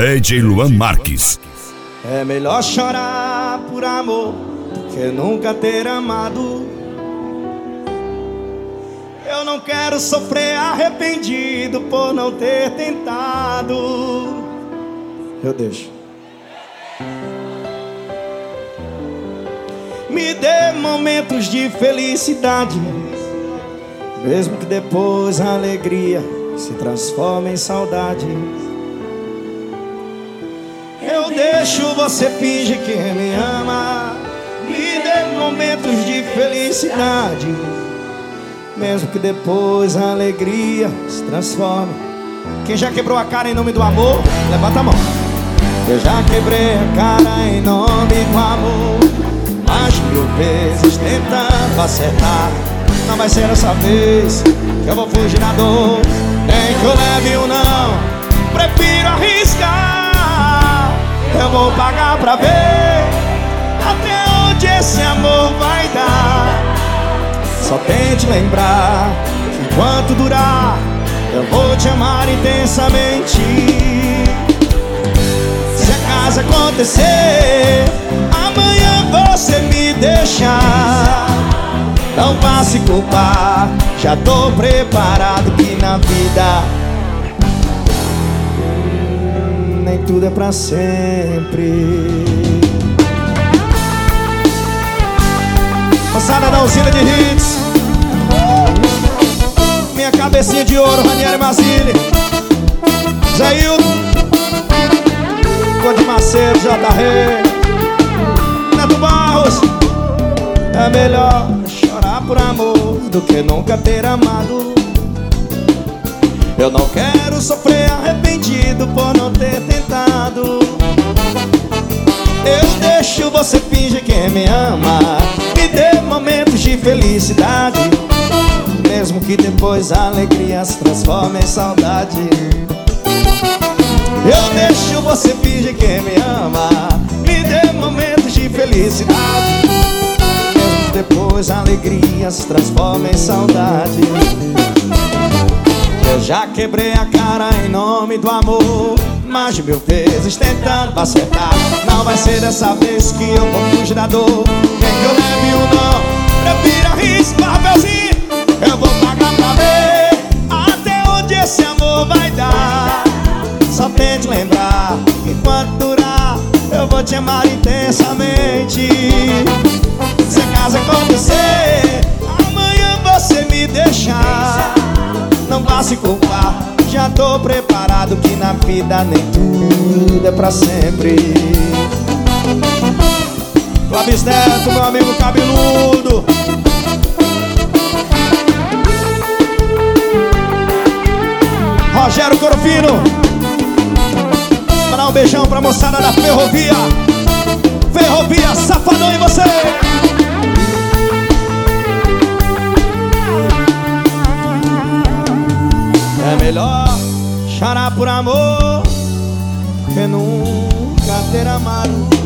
DJ Luan Marques. É melhor chorar por amor que nunca ter amado. Eu não quero sofrer arrependido por não ter tentado. Eu deixo. Me dê momentos de felicidade, mesmo que depois a alegria se transforme em saudade. Eu deixo, você finge que me ama. Me dê momentos de felicidade, mesmo que depois a alegria se transforme. Quem já quebrou a cara em nome do amor, levanta a mão. Eu já quebrei a cara em nome do amor, mais de 1000 vezes tentando acertar. Não vai ser dessa vez que eu vou fugir da dor, nem que eu leve um não, prefiro arriscar. Eu vou pagar pra ver até onde esse amor vai dar. Só tente lembrar que enquanto durar eu vou te amar intensamente. Se acaso acontecer amanhã você me deixar, não vá se culpar, já tô preparado que na vida nem tudo é pra sempre. Moçada da usina de hits, minha cabecinha de ouro, Ranieri Mazzilli, Zé Hilton, Conde Macedo, J.R., Neto Barros. É melhor chorar por amor do que nunca ter amado. Eu não quero sofrer arrependido por não ter tentado. Eu deixo, você finge que me ama. Me dê momentos de felicidade, mesmo que depois a alegria se transforme em saudade. Eu deixo, você finge que me ama. Me dê momentos de felicidade, mesmo que depois a alegria se transforme em saudade. Eu já quebrei a cara em nome do amor, mais de 1000 vezes tentando acertar. Não vai ser dessa vez que eu vou fugir da dor, nem que eu leve um não, prefiro arriscar, papelzinho. Eu vou pagar pra ver até onde esse amor vai dar. Só tente lembrar que enquanto durar eu vou te amar intensamente. Se acaso acontecer amanhã você me deixar, não vá se culpar, já tô preparado que na vida nem tudo é pra sempre. Clóvis Neto, meu amigo cabeludo, Rogério Corofino. Mandar um beijão pra moçada da Ferrovia. Ferrovia, safadão em você. É melhor chorar por amor que nunca ter amado.